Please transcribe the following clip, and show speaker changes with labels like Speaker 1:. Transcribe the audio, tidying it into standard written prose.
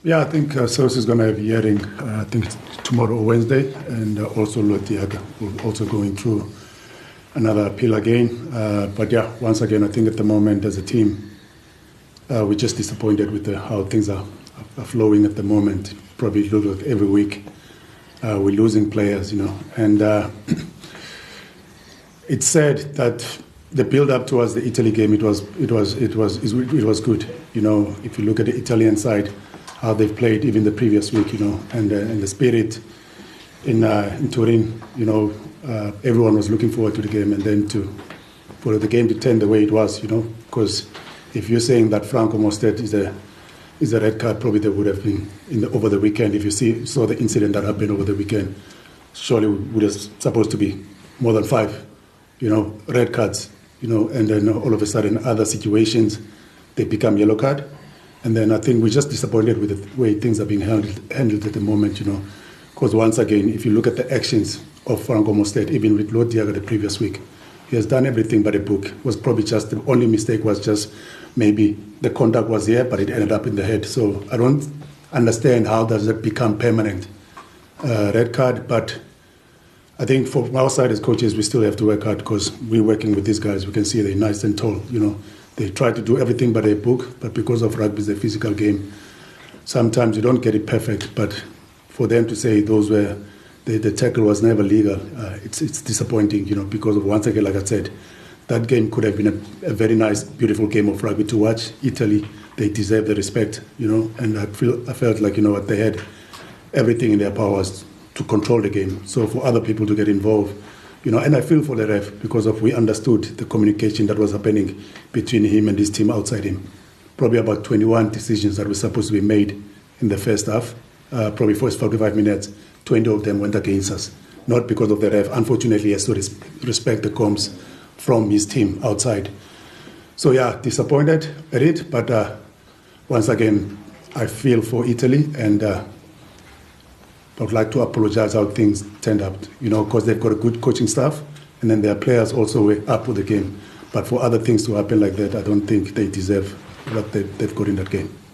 Speaker 1: Yeah, I think South is going to have a hearing, I think tomorrow or Wednesday, and also Lotiaga will also going through another appeal again. But yeah, once again, I think at the moment as a team, we're just disappointed with how things are flowing at the moment. Probably look like every week we're losing players, and it's said that the build-up towards the Italy game, it was good. If you look at the Italian side, how they've played even the previous week, and the spirit in Turin, everyone was looking forward to the game, and then for the game to turn the way it was, because if you're saying that Franco Mostert is a red card, probably there would have been over the weekend. If you saw the incident that happened over the weekend, surely would have supposed to be more than 5, red cards, and then all of a sudden other situations they become yellow card. And then I think we're just disappointed with the way things are being handled at the moment, because once again, if you look at the actions of Franco Mostert, even with Lotiaga the previous week, he has done everything but a book. Was probably just the only mistake was just maybe the contact was there, but it ended up in the head. So I don't understand how does it become permanent red card. But I think from our side as coaches, we still have to work hard because we're working with these guys. We can see they're nice and tall, They try to do everything but a book, but because of rugby, it's a physical game. Sometimes you don't get it perfect, but for them to say those were the tackle was never legal, it's disappointing, because of, once again, like I said, that game could have been a very nice, beautiful game of rugby to watch. Italy, they deserve the respect, and I felt like, they had everything in their powers to control the game. So for other people to get involved, and I feel for the ref because we understood the communication that was happening between him and his team outside him. Probably about 21 decisions that were supposed to be made in the first half. Probably first 45 minutes, 20 of them went against us. Not because of the ref. Unfortunately, he has to respect the comms from his team outside. So yeah, disappointed at it, but once again, I feel for Italy, and I would like to apologize how things turned out, because they've got a good coaching staff, and then their players also were up with the game. But for other things to happen like that, I don't think they deserve what they've got in that game.